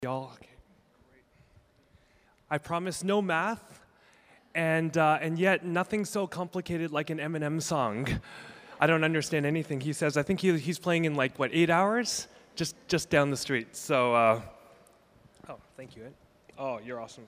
Y'all, okay. I promise no math, and yet nothing so complicated like an Eminem song. I don't understand anything he says. I think he's playing in like, what, 8 hours? Just down the street. So, oh, thank you, Ed. Oh, you're awesome.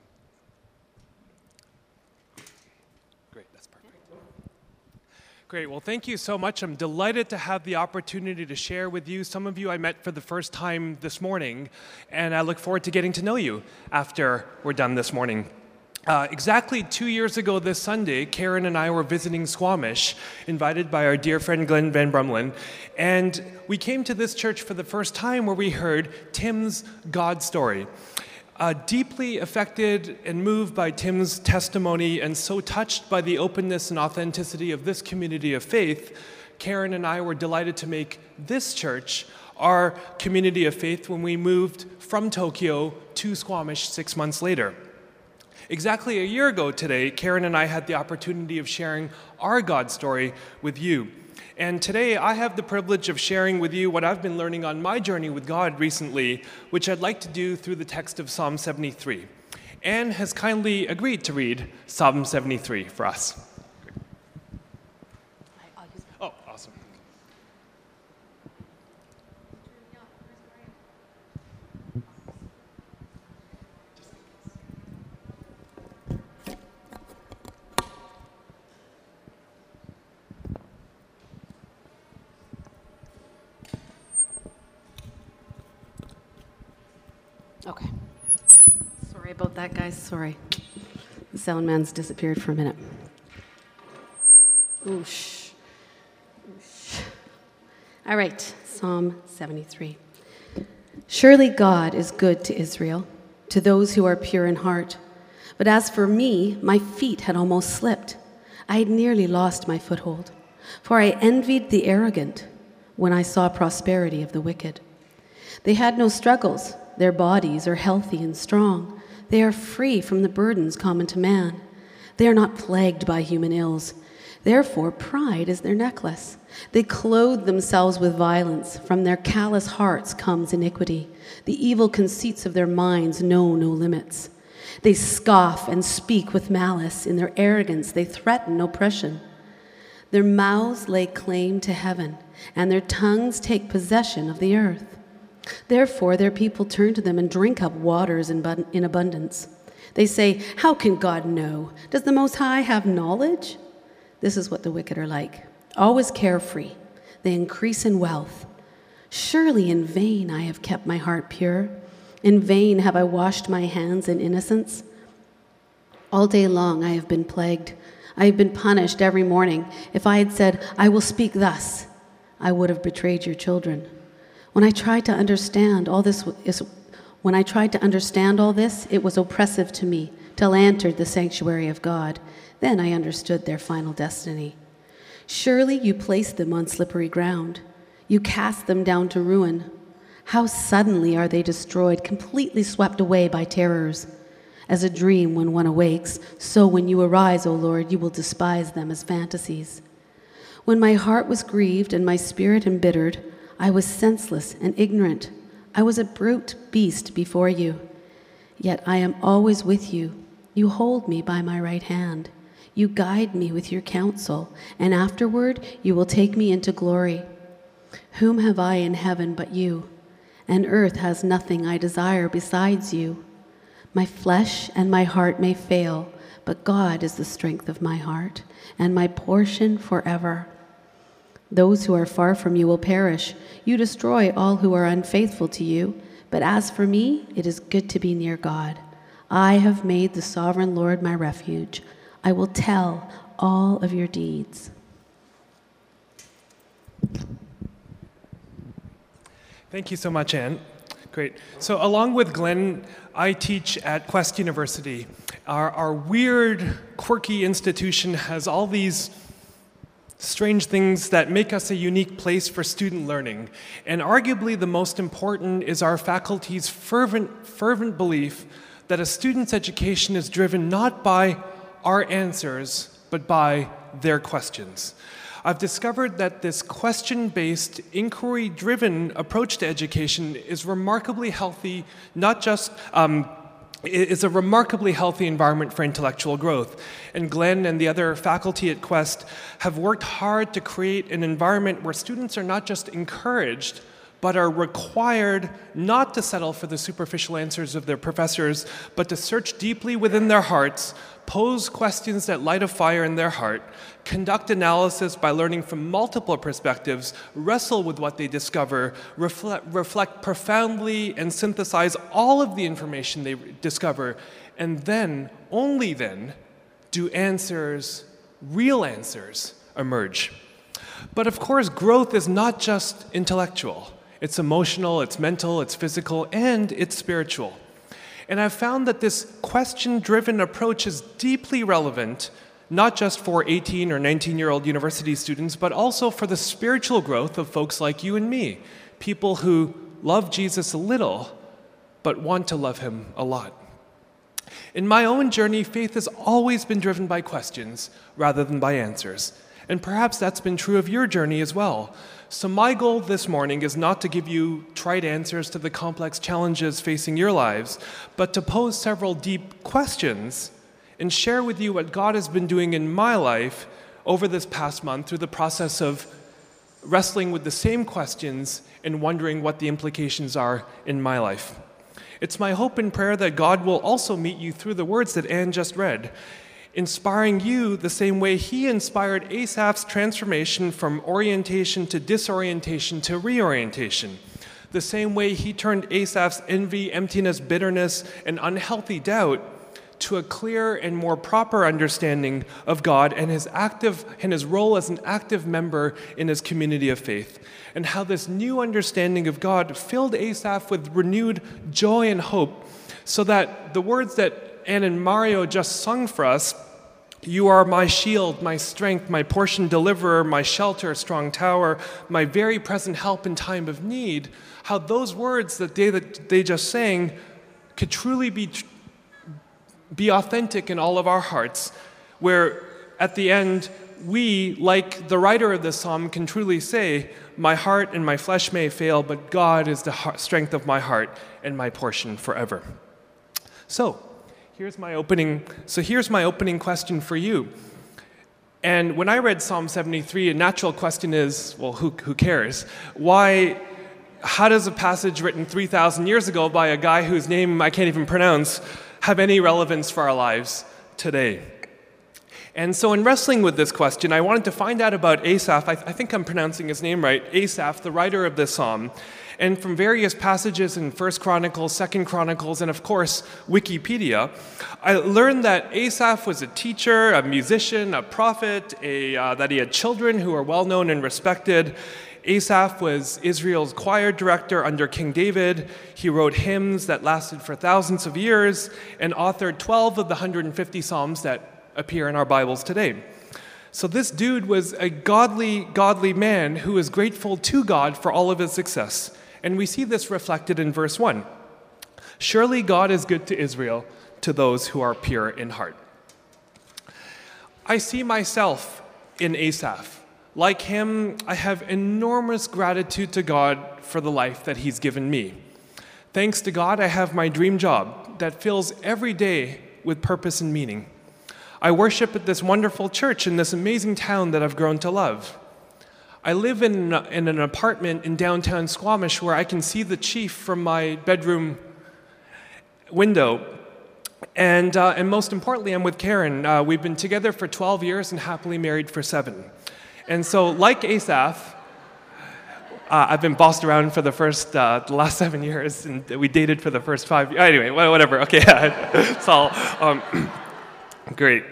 Great, that's perfect. Great, well, thank you so much. I'm delighted to have the opportunity to share with you. Some of you I met for the first time this morning, and I look forward to getting to know you after we're done this morning. Exactly 2 years ago this Sunday, Karen and I were visiting Squamish, invited by our dear friend Glenn Van Brumlin, and we came to this church for the first time where we heard Tim's God story. Deeply affected and moved by Tim's testimony and so touched by the openness and authenticity of this community of faith, Karen and I were delighted to make this church our community of faith when we moved from Tokyo to Squamish 6 months later. Exactly a year ago today, Karen and I had the opportunity of sharing our God story with you. And today I have the privilege of sharing with you what I've been learning on my journey with God recently, which I'd like to do through the text of Psalm 73. Anne has kindly agreed to read Psalm 73 for us. Oh, awesome. Okay. Sorry about that, guys. Sorry. The sound man's disappeared for a minute. Oosh. Oosh. All right, Psalm 73. Surely God is good to Israel, to those who are pure in heart. But as for me, my feet had almost slipped. I had nearly lost my foothold, for I envied the arrogant when I saw prosperity of the wicked. They had no struggles. Their bodies are healthy and strong. They are free from the burdens common to man. They are not plagued by human ills. Therefore, pride is their necklace. They clothe themselves with violence. From their callous hearts comes iniquity. The evil conceits of their minds know no limits. They scoff and speak with malice. In their arrogance, they threaten oppression. Their mouths lay claim to heaven, and their tongues take possession of the earth. Therefore, their people turn to them and drink up waters in abundance. They say, how can God know? Does the Most High have knowledge? This is what the wicked are like, always carefree. They increase in wealth. Surely in vain I have kept my heart pure. In vain have I washed my hands in innocence. All day long I have been plagued. I have been punished every morning. If I had said, I will speak thus, I would have betrayed your children. When I tried to understand all this, it was oppressive to me till I entered the sanctuary of God. Then I understood their final destiny. Surely you placed them on slippery ground. You cast them down to ruin. How suddenly are they destroyed, completely swept away by terrors. As a dream when one awakes, so when you arise, O Lord, you will despise them as fantasies. When my heart was grieved and my spirit embittered, I was senseless and ignorant. I was a brute beast before you. Yet I am always with you. You hold me by my right hand. You guide me with your counsel, and afterward you will take me into glory. Whom have I in heaven but you? And earth has nothing I desire besides you. My flesh and my heart may fail, but God is the strength of my heart, and my portion forever. Those who are far from you will perish. You destroy all who are unfaithful to you. But as for me, it is good to be near God. I have made the sovereign Lord my refuge. I will tell all of your deeds. Thank you so much, Anne. Great. So along with Glenn, I teach at Quest University. Our weird, quirky institution has all these strange things that make us a unique place for student learning. And arguably the most important is our faculty's fervent belief that a student's education is driven not by our answers, but by their questions. I've discovered that this question-based, inquiry-driven approach to education is remarkably healthy, not just is a remarkably healthy environment for intellectual growth. And Glenn and the other faculty at Quest have worked hard to create an environment where students are not just encouraged, but are required not to settle for the superficial answers of their professors, but to search deeply within their hearts, pose questions that light a fire in their heart, conduct analysis by learning from multiple perspectives, wrestle with what they discover, reflect profoundly, and synthesize all of the information they discover, and then, only then, do real answers, emerge. But of course, growth is not just intellectual. It's emotional, it's mental, it's physical, and it's spiritual. And I've found that this question-driven approach is deeply relevant, not just for 18 or 19-year-old university students, but also for the spiritual growth of folks like you and me, people who love Jesus a little, but want to love him a lot. In my own journey, faith has always been driven by questions rather than by answers. And perhaps that's been true of your journey as well. So my goal this morning is not to give you trite answers to the complex challenges facing your lives, but to pose several deep questions and share with you what God has been doing in my life over this past month through the process of wrestling with the same questions and wondering what the implications are in my life. It's my hope and prayer that God will also meet you through the words that Anne just read, inspiring you the same way he inspired Asaph's transformation from orientation to disorientation to reorientation, the same way he turned Asaph's envy, emptiness, bitterness, and unhealthy doubt to a clear and more proper understanding of God and his role as an active member in his community of faith, and how this new understanding of God filled Asaph with renewed joy and hope, so that the words that Anne and Mario just sung for us, "You are my shield, my strength, my portion deliverer, my shelter, strong tower, my very present help in time of need," how those words that they just sang could truly be authentic in all of our hearts, where at the end we, like the writer of this psalm, can truly say, "My heart and my flesh may fail, but God is the strength of my heart and my portion forever." So, here's my opening question for you. And when I read Psalm 73, a natural question is, well, who cares? How does a passage written 3,000 years ago by a guy whose name I can't even pronounce have any relevance for our lives today? And so in wrestling with this question, I wanted to find out about Asaph. I think I'm pronouncing his name right, Asaph, the writer of this psalm. And from various passages in 1 Chronicles, 2 Chronicles, and of course, Wikipedia, I learned that Asaph was a teacher, a musician, a prophet, that he had children who are well known and respected. Asaph was Israel's choir director under King David. He wrote hymns that lasted for thousands of years and authored 12 of the 150 psalms that appear in our Bibles today. So this dude was a godly man who is grateful to God for all of his success. And we see this reflected in verse 1. "Surely God is good to Israel, to those who are pure in heart." I see myself in Asaph. Like him, I have enormous gratitude to God for the life that he's given me. Thanks to God, I have my dream job that fills every day with purpose and meaning. I worship at this wonderful church in this amazing town that I've grown to love. I live in an apartment in downtown Squamish where I can see the chief from my bedroom window. And most importantly, I'm with Karen. We've been together for 12 years and happily married for 7. And so, like Asaph, I've been bossed around for the last 7 years, and we dated for the first 5 years. Anyway, whatever. Okay, it's all great.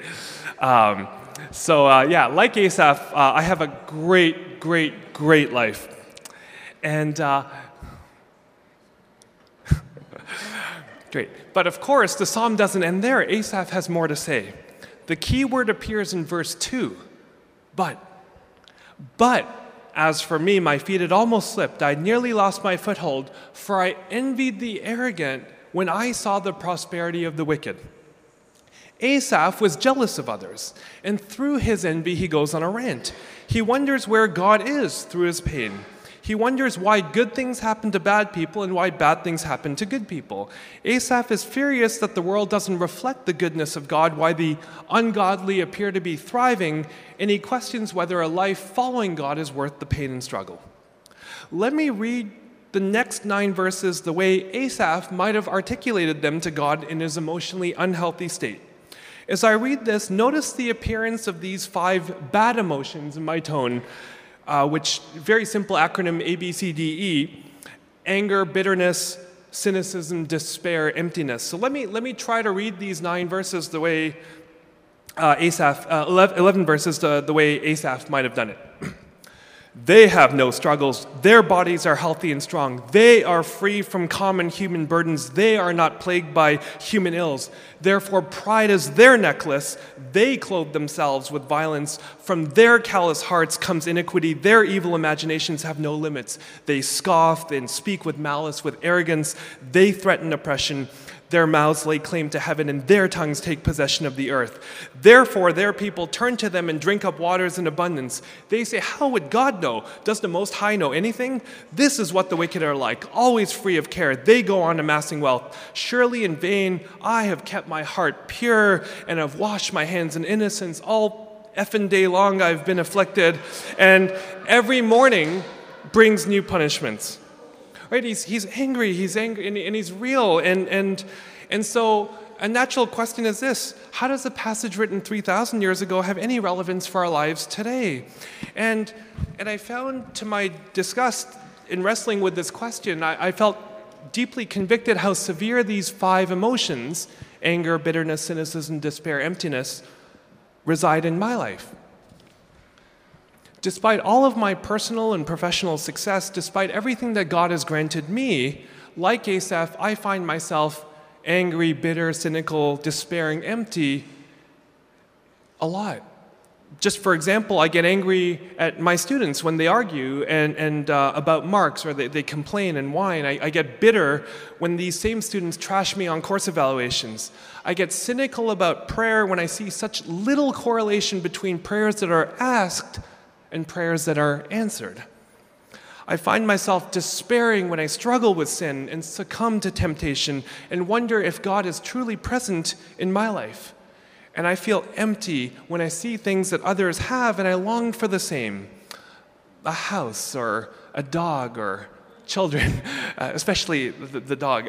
Like Asaph, I have a great life. And great. But of course, the psalm doesn't end there. Asaph has more to say. The key word appears in verse 2, but. But, as for me, my feet had almost slipped. I nearly lost my foothold, for I envied the arrogant when I saw the prosperity of the wicked. Asaph was jealous of others, and through his envy, he goes on a rant. He wonders where God is through his pain. He wonders why good things happen to bad people and why bad things happen to good people. Asaph is furious that the world doesn't reflect the goodness of God, why the ungodly appear to be thriving, and he questions whether a life following God is worth the pain and struggle. Let me read the next 9 verses the way Asaph might have articulated them to God in his emotionally unhealthy state. As I read this, notice the appearance of these 5 bad emotions in my tone, which very simple acronym ABCDE: anger, bitterness, cynicism, despair, emptiness. So let me try to read these 9 verses the way 11 verses the way Asaph might have done it. They have no struggles. Their bodies are healthy and strong. They are free from common human burdens. They are not plagued by human ills. Therefore, pride is their necklace. They clothe themselves with violence. From their callous hearts comes iniquity. Their evil imaginations have no limits. They scoff and speak with malice, with arrogance. They threaten oppression. Their mouths lay claim to heaven, and their tongues take possession of the earth. Therefore, their people turn to them and drink up waters in abundance. They say, how would God know? Does the Most High know anything? This is what the wicked are like, always free of care. They go on amassing wealth. Surely in vain I have kept my heart pure and have washed my hands in innocence. All effing day long I've been afflicted, and every morning brings new punishments. Right? He's angry, and he's real. And so a natural question is this: how does a passage written 3,000 years ago have any relevance for our lives today? And I found, to my disgust, in wrestling with this question, I felt deeply convicted how severe these 5 emotions, anger, bitterness, cynicism, despair, emptiness, reside in my life. Despite all of my personal and professional success, despite everything that God has granted me, like Asaph, I find myself angry, bitter, cynical, despairing, empty a lot. Just for example, I get angry at my students when they argue and about marks, or they complain and whine. I get bitter when these same students trash me on course evaluations. I get cynical about prayer when I see such little correlation between prayers that are asked and prayers that are answered. I find myself despairing when I struggle with sin and succumb to temptation and wonder if God is truly present in my life. And I feel empty when I see things that others have and I long for the same: a house or a dog or children, especially the dog.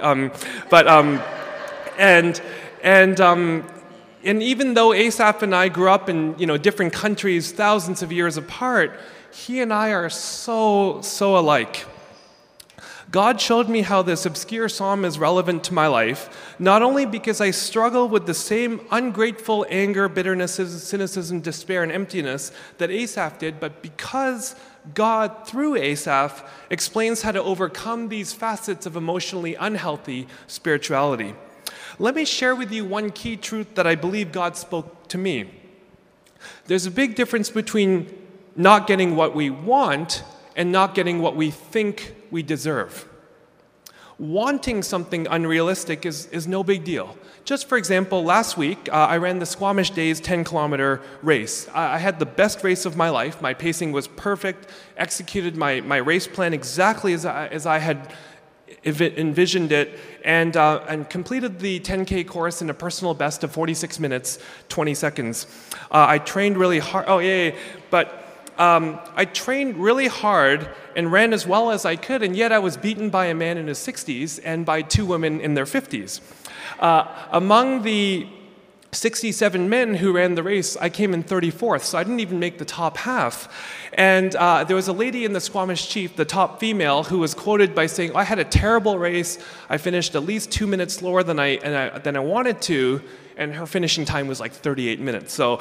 And even though Asaph and I grew up in different countries thousands of years apart, he and I are so alike. God showed me how this obscure psalm is relevant to my life, not only because I struggle with the same ungrateful anger, bitterness, cynicism, despair, and emptiness that Asaph did, but because God, through Asaph, explains how to overcome these facets of emotionally unhealthy spirituality. Let me share with you one key truth that I believe God spoke to me. There's a big difference between not getting what we want and not getting what we think we deserve. Wanting something unrealistic is no big deal. Just for example, last week, I ran the Squamish Days 10-kilometer race. I had the best race of my life. My pacing was perfect, executed my race plan exactly as I had envisioned it, and completed the 10K course in a personal best of 46 minutes, 20 seconds. I trained really hard. I trained really hard and ran as well as I could, and yet I was beaten by a man in his 60s and by 2 women in their 50s. Among the 67 men who ran the race, I came in 34th, so I didn't even make the top half. And there was a lady in the Squamish Chief, the top female, who was quoted by saying, I had a terrible race. I finished at least 2 minutes slower than I wanted to, and her finishing time was like 38 minutes. So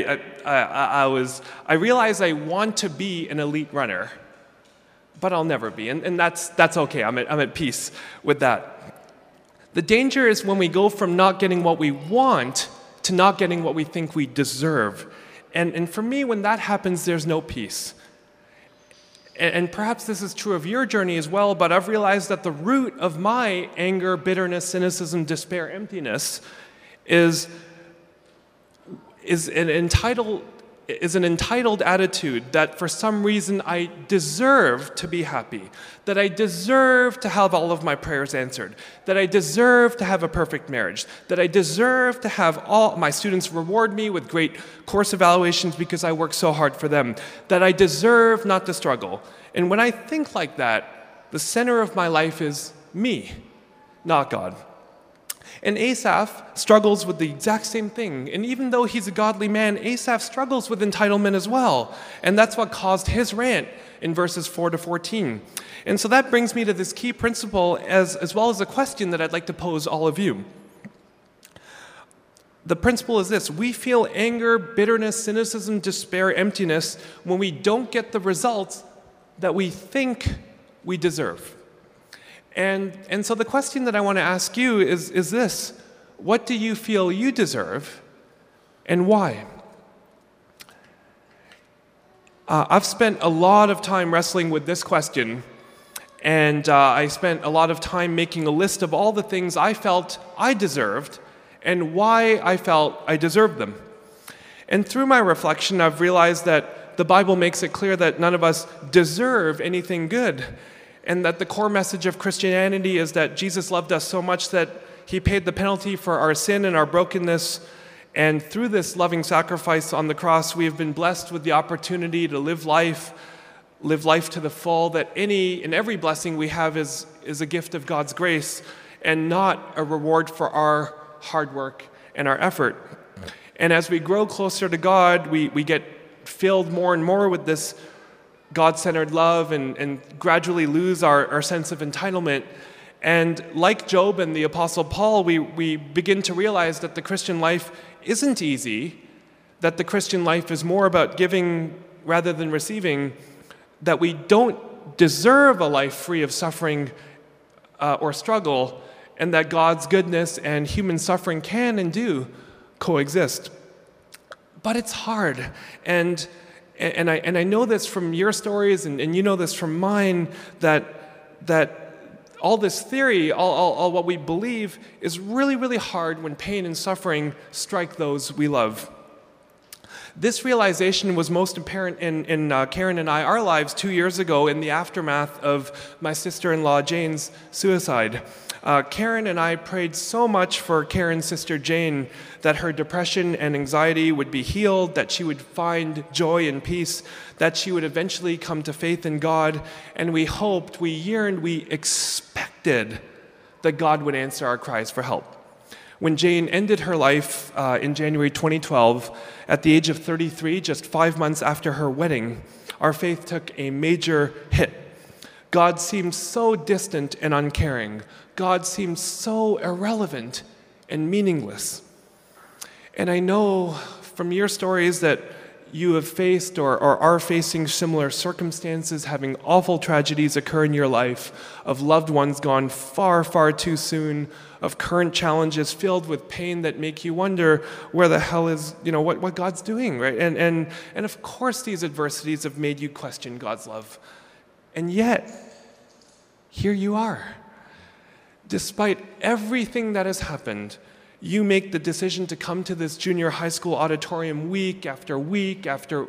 I realized I want to be an elite runner, but I'll never be, and that's okay. I'm at peace with that. The danger is when we go from not getting what we want to not getting what we think we deserve. And for me, when that happens, there's no peace. And perhaps this is true of your journey as well, but I've realized that the root of my anger, bitterness, cynicism, despair, emptiness is is an entitled attitude that for some reason I deserve to be happy, that I deserve to have all of my prayers answered, that I deserve to have a perfect marriage, that I deserve to have all my students reward me with great course evaluations because I work so hard for them, that I deserve not to struggle. And when I think like that, the center of my life is me, not God. And Asaph struggles with the exact same thing. And even though he's a godly man, Asaph struggles with entitlement as well. And that's what caused his rant in verses 4 to 14. And so that brings me to this key principle as well as a question that I'd like to pose all of you. The principle is this: we feel anger, bitterness, cynicism, despair, emptiness when we don't get the results that we think we deserve. And so the question that I want to ask you is this: what do you feel you deserve, and why? I've spent a lot of time wrestling with this question, and I spent a lot of time making a list of all the things I felt I deserved and why I felt I deserved them. And through my reflection, I've realized that the Bible makes it clear that none of us deserve anything good, and that the core message of Christianity is that Jesus loved us so much that he paid the penalty for our sin and our brokenness. And through this loving sacrifice on the cross, we have been blessed with the opportunity to live life to the full, that any and every blessing we have is a gift of God's grace and not a reward for our hard work and our effort. And as we grow closer to God, we get filled more and more with this God-centered love and gradually lose our sense of entitlement. And like Job and the Apostle Paul, we begin to realize that the Christian life isn't easy, that the Christian life is more about giving rather than receiving, that we don't deserve a life free of suffering or struggle, and that God's goodness and human suffering can and do coexist. But it's hard, and I know this from your stories, and you know this from mine, that all this theory, all what we believe, is really, really hard when pain and suffering strike those we love. This realization was most apparent in Karen and our lives 2 years ago in the aftermath of my sister-in-law Jane's suicide. Karen and I prayed so much for Karen's sister Jane that her depression and anxiety would be healed, that she would find joy and peace, that she would eventually come to faith in God. And we hoped, we yearned, we expected that God would answer our cries for help. When Jane ended her life in January 2012, at the age of 33, just 5 months after her wedding, our faith took a major hit. God seemed so distant and uncaring. God seemed so irrelevant and meaningless. And I know from your stories that you have faced or are facing similar circumstances, having awful tragedies occur in your life, of loved ones gone far, far too soon, of current challenges filled with pain that make you wonder where the hell is, what God's doing, right? And of course these adversities have made you question God's love. And yet, here you are. Despite everything that has happened, you make the decision to come to this junior high school auditorium week after week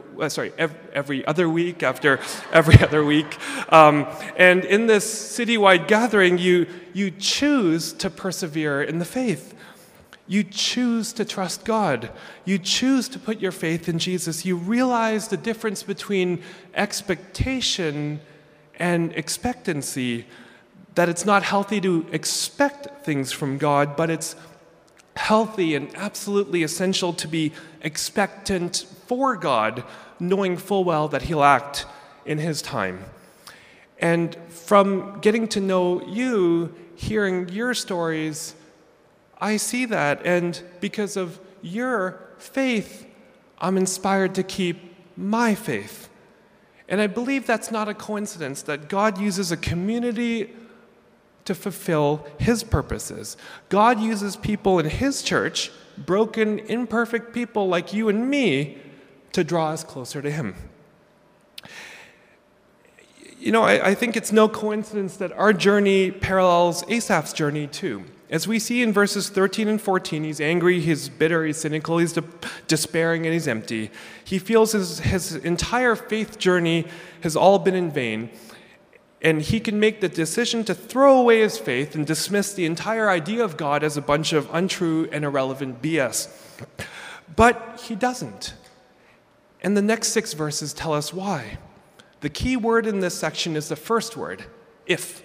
every other week after every other week. And in this citywide gathering, you choose to persevere in the faith. You choose to trust God. You choose to put your faith in Jesus. You realize the difference between expectation and expectancy, that it's not healthy to expect things from God, but it's healthy and absolutely essential to be expectant for God, knowing full well that He'll act in His time. And from getting to know you, hearing your stories, I see that, and because of your faith, I'm inspired to keep my faith. And I believe that's not a coincidence, that God uses a community to fulfill His purposes. God uses people in His church, broken, imperfect people like you and me, to draw us closer to Him. I think it's no coincidence that our journey parallels Asaph's journey too. As we see in verses 13 and 14, he's angry, he's bitter, he's cynical, he's despairing, and he's empty. He feels his entire faith journey has all been in vain, and he can make the decision to throw away his faith and dismiss the entire idea of God as a bunch of untrue and irrelevant BS. But he doesn't. And the next 6 verses tell us why. The key word in this section is the first word, if.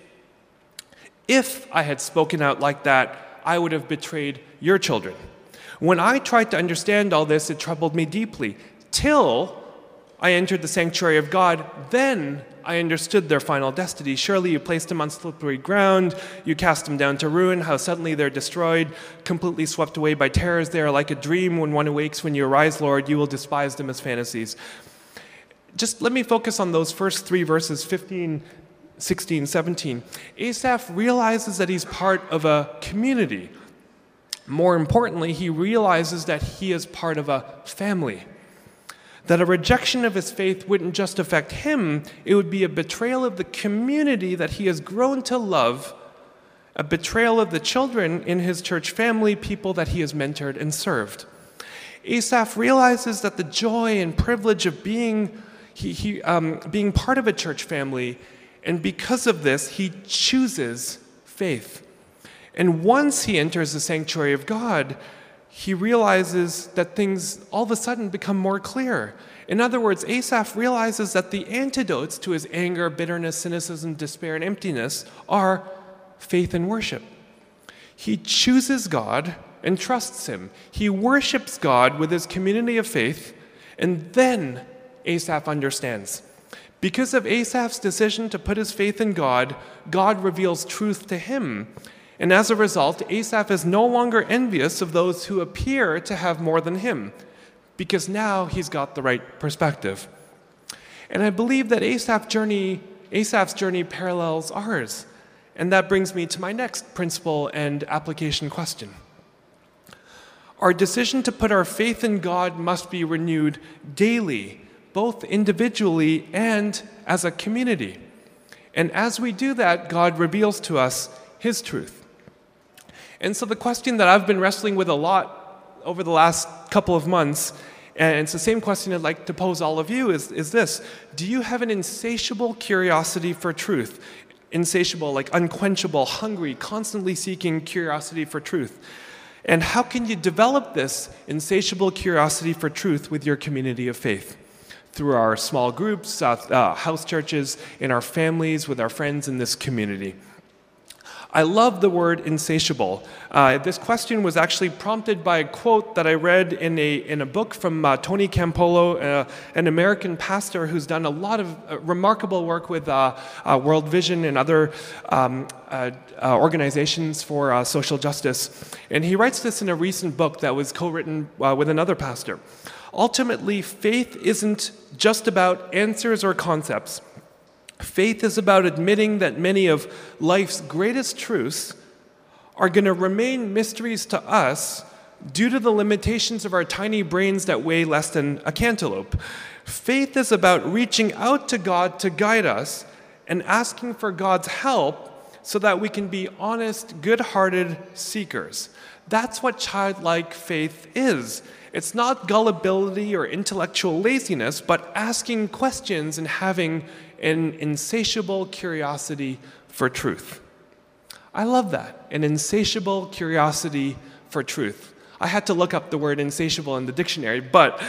If I had spoken out like that, I would have betrayed your children. When I tried to understand all this, it troubled me deeply. Till I entered the sanctuary of God, then I understood their final destiny. Surely you placed them on slippery ground, you cast them down to ruin, how suddenly they're destroyed, completely swept away by terrors. They are like a dream when one awakes. When you arise, Lord, you will despise them as fantasies. Just let me focus on those first 3 verses, 15, 16, 17. Asaph realizes that he's part of a community. More importantly, he realizes that he is part of a family. That a rejection of his faith wouldn't just affect him, it would be a betrayal of the community that he has grown to love, a betrayal of the children in his church family, people that he has mentored and served. Asaph realizes that the joy and privilege of being part of a church family, and because of this, he chooses faith. And once he enters the sanctuary of God, he realizes that things all of a sudden become more clear. In other words, Asaph realizes that the antidotes to his anger, bitterness, cynicism, despair, and emptiness are faith and worship. He chooses God and trusts him. He worships God with his community of faith, and then Asaph understands. Because of Asaph's decision to put his faith in God, God reveals truth to him. And as a result, Asaph is no longer envious of those who appear to have more than him, because now he's got the right perspective. And I believe that Asaph's journey parallels ours. And that brings me to my next principle and application question. Our decision to put our faith in God must be renewed daily, both individually and as a community. And as we do that, God reveals to us his truth. And so the question that I've been wrestling with a lot over the last couple of months, and it's the same question I'd like to pose all of you, is this: do you have an insatiable curiosity for truth? Insatiable, like unquenchable, hungry, constantly seeking curiosity for truth. And how can you develop this insatiable curiosity for truth with your community of faith? Through our small groups, house churches, in our families, with our friends in this community. I love the word insatiable. This question was actually prompted by a quote that I read in a book from Tony Campolo, an American pastor who's done a lot of remarkable work with World Vision and other organizations for social justice. And he writes this in a recent book that was co-written with another pastor. Ultimately, faith isn't just about answers or concepts. Faith is about admitting that many of life's greatest truths are going to remain mysteries to us due to the limitations of our tiny brains that weigh less than a cantaloupe. Faith is about reaching out to God to guide us and asking for God's help so that we can be honest, good-hearted seekers. That's what childlike faith is. It's not gullibility or intellectual laziness, but asking questions and having an insatiable curiosity for truth. I love that, an insatiable curiosity for truth. I had to look up the word insatiable in the dictionary, but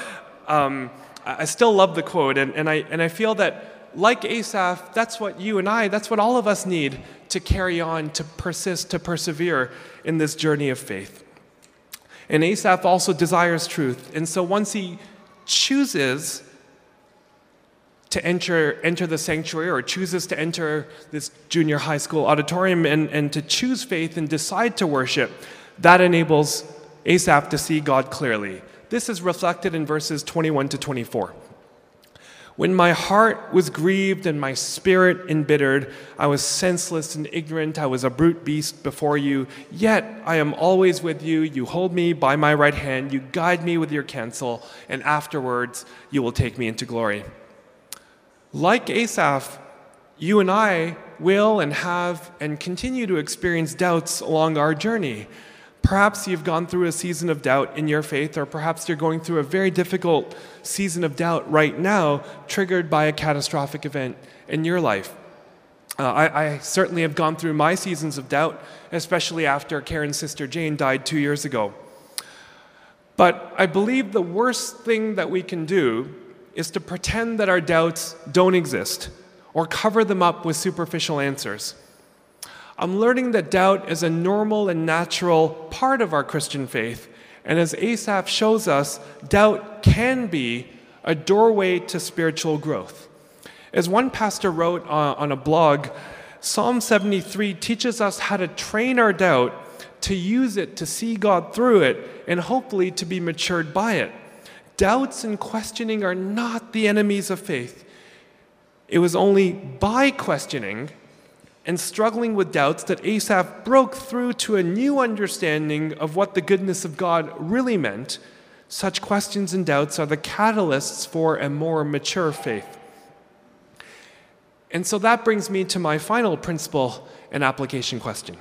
I still love the quote, and I feel that, like Asaph, that's what you and I, that's what all of us need to carry on, to persist, to persevere in this journey of faith. And Asaph also desires truth. And so once he chooses to enter the sanctuary, or chooses to enter this junior high school auditorium and to choose faith and decide to worship, that enables Asaph to see God clearly. This is reflected in verses 21 to 24. When my heart was grieved and my spirit embittered, I was senseless and ignorant, I was a brute beast before you. Yet I am always with you, you hold me by my right hand, you guide me with your counsel, and afterwards you will take me into glory. Like Asaph, You and I will and have and continue to experience doubts along our journey. Perhaps you've gone through a season of doubt in your faith, or perhaps you're going through a very difficult season of doubt right now, triggered by a catastrophic event in your life. I certainly have gone through my seasons of doubt, especially after Karen's sister Jane died 2 years ago. But I believe the worst thing that we can do is to pretend that our doubts don't exist or cover them up with superficial answers. I'm learning that doubt is a normal and natural part of our Christian faith, and as Asaph shows us, doubt can be a doorway to spiritual growth. As one pastor wrote on a blog, Psalm 73 teaches us how to train our doubt, to use it to see God through it, and hopefully to be matured by it. Doubts and questioning are not the enemies of faith. It was only by questioning and struggling with doubts that Asaph broke through to a new understanding of what the goodness of God really meant. Such questions and doubts are the catalysts for a more mature faith. And so that brings me to my final principle and application question.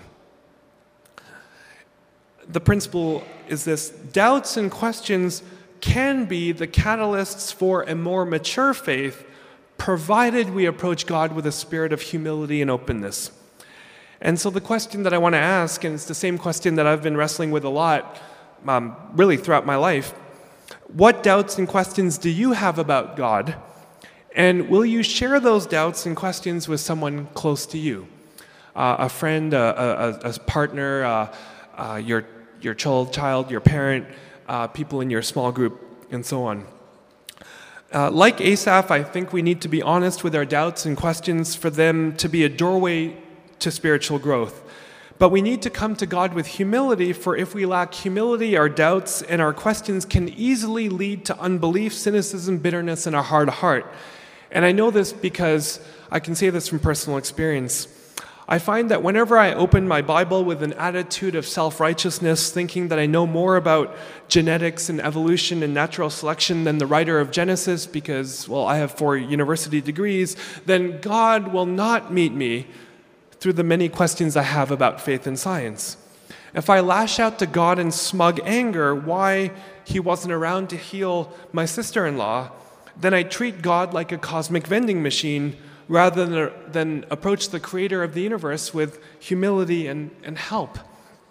The principle is this: doubts and questions can be the catalysts for a more mature faith, provided we approach God with a spirit of humility and openness. And so the question that I want to ask, and it's the same question that I've been wrestling with a lot, really throughout my life: what doubts and questions do you have about God? And will you share those doubts and questions with someone close to you? A friend, a partner, your child, your parent, people in your small group, and so on. Like Asaph, I think we need to be honest with our doubts and questions for them to be a doorway to spiritual growth. But we need to come to God with humility, for if we lack humility, our doubts and our questions can easily lead to unbelief, cynicism, bitterness, and a hard heart. And I know this because I can say this from personal experience. I find that whenever I open my Bible with an attitude of self-righteousness, thinking that I know more about genetics and evolution and natural selection than the writer of Genesis because, well, I have 4 university degrees, then God will not meet me through the many questions I have about faith and science. If I lash out to God in smug anger why he wasn't around to heal my sister-in-law, then I treat God like a cosmic vending machine rather than approach the creator of the universe with humility and help.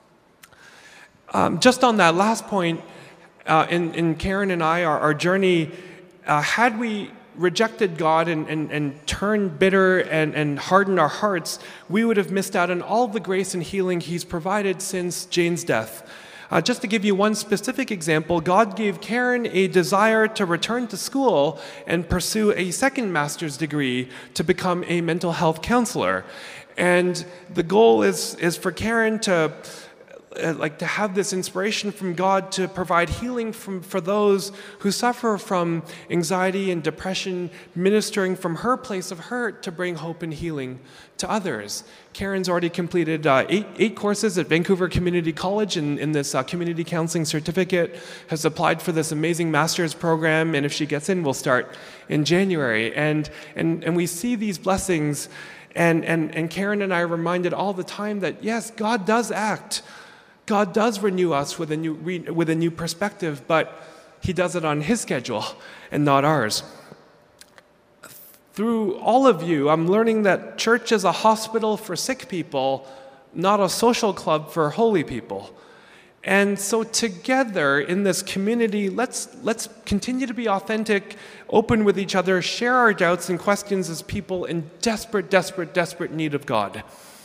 Just on that last point, in Karen and I, our journey, had we rejected God and turned bitter and hardened our hearts, we would have missed out on all the grace and healing he's provided since Jane's death. Just to give you one specific example, God gave Karen a desire to return to school and pursue a second master's degree to become a mental health counselor. And the goal is for Karen to have this inspiration from God to provide healing for those who suffer from anxiety and depression, ministering from her place of hurt to bring hope and healing to others. Karen's already completed 8 courses at Vancouver Community College in this community counseling certificate, has applied for this amazing master's program, and if she gets in, we'll start in January. And we see these blessings, and Karen and I are reminded all the time that, yes, God does act. God does renew us with a new perspective, but he does it on his schedule and not ours. Through all of you, I'm learning that church is a hospital for sick people, not a social club for holy people. And so together in this community, let's continue to be authentic, open with each other, share our doubts and questions as people in desperate need of God.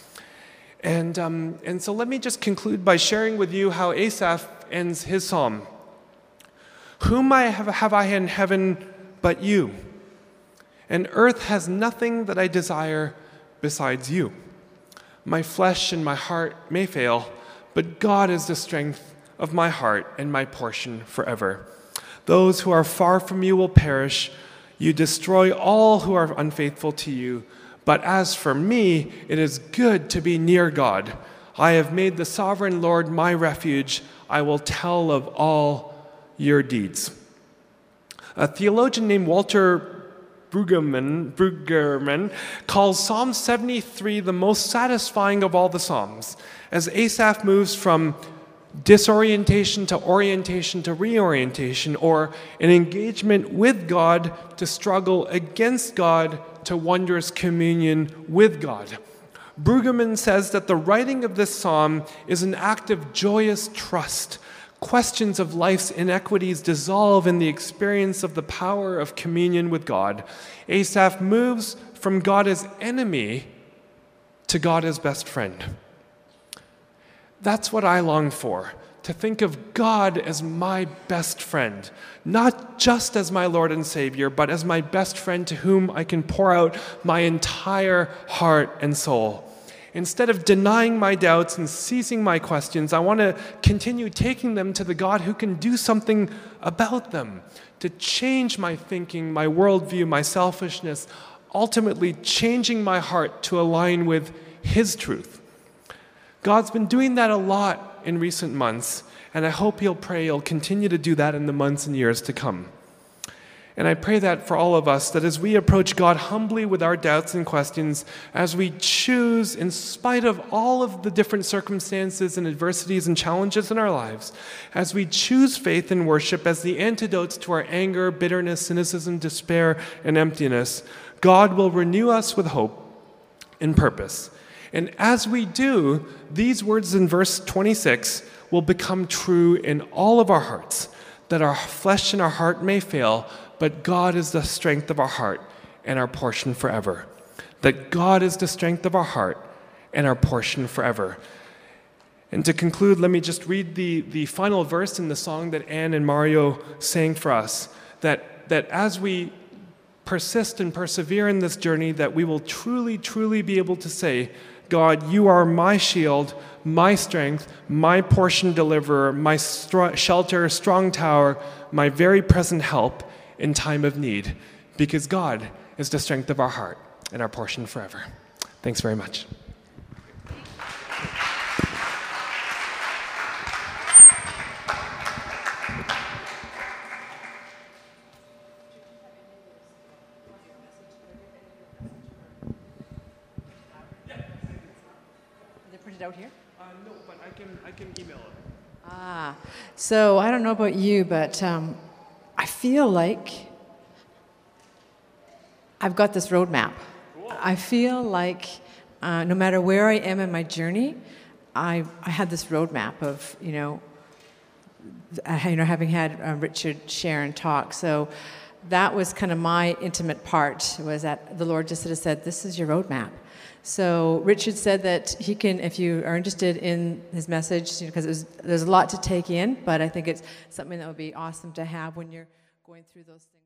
And so let me just conclude by sharing with you how Asaph ends his psalm. Whom have I in heaven but you? And earth has nothing that I desire besides you. My flesh and my heart may fail, but God is the strength of my heart and my portion forever. Those who are far from you will perish. You destroy all who are unfaithful to you. But as for me, it is good to be near God. I have made the sovereign Lord my refuge. I will tell of all your deeds. A theologian named Walter Brueggemann calls Psalm 73 the most satisfying of all the Psalms, as Asaph moves from disorientation to orientation to reorientation, or an engagement with God to struggle against God to wondrous communion with God. Brueggemann says that the writing of this psalm is an act of joyous trust. Questions of life's inequities dissolve in the experience of the power of communion with God. Asaph moves from God as enemy to God as best friend. That's what I long for, to think of God as my best friend, not just as my Lord and Savior, but as my best friend to whom I can pour out my entire heart and soul. Instead of denying my doubts and ceasing my questions, I want to continue taking them to the God who can do something about them, to change my thinking, my worldview, my selfishness, ultimately changing my heart to align with His truth. God's been doing that a lot in recent months, and I hope He'll continue to do that in the months and years to come. And I pray that for all of us, that as we approach God humbly with our doubts and questions, as we choose, in spite of all of the different circumstances and adversities and challenges in our lives, as we choose faith and worship as the antidotes to our anger, bitterness, cynicism, despair, and emptiness, God will renew us with hope and purpose. And as we do, these words in verse 26 will become true in all of our hearts, that our flesh and our heart may fail, but God is the strength of our heart and our portion forever. That God is the strength of our heart and our portion forever. And to conclude, let me just read the final verse in the song that Anne and Mario sang for us, that as we persist and persevere in this journey, that we will truly, truly be able to say, God, you are my shield, my strength, my portion deliverer, my shelter, strong tower, my very present help in time of need, because God is the strength of our heart and our portion forever. Thanks very much. Out here? No, but I can email it. So I don't know about you, but I feel like I've got this roadmap. Cool. I feel like no matter where I am in my journey, I had this roadmap of, having had Richard share and talk. So that was kind of my intimate part, was that the Lord just sort of said, this is your roadmap. So Richard said that he can, if you are interested in his message, because there's a lot to take in, but I think it's something that would be awesome to have when you're going through those things.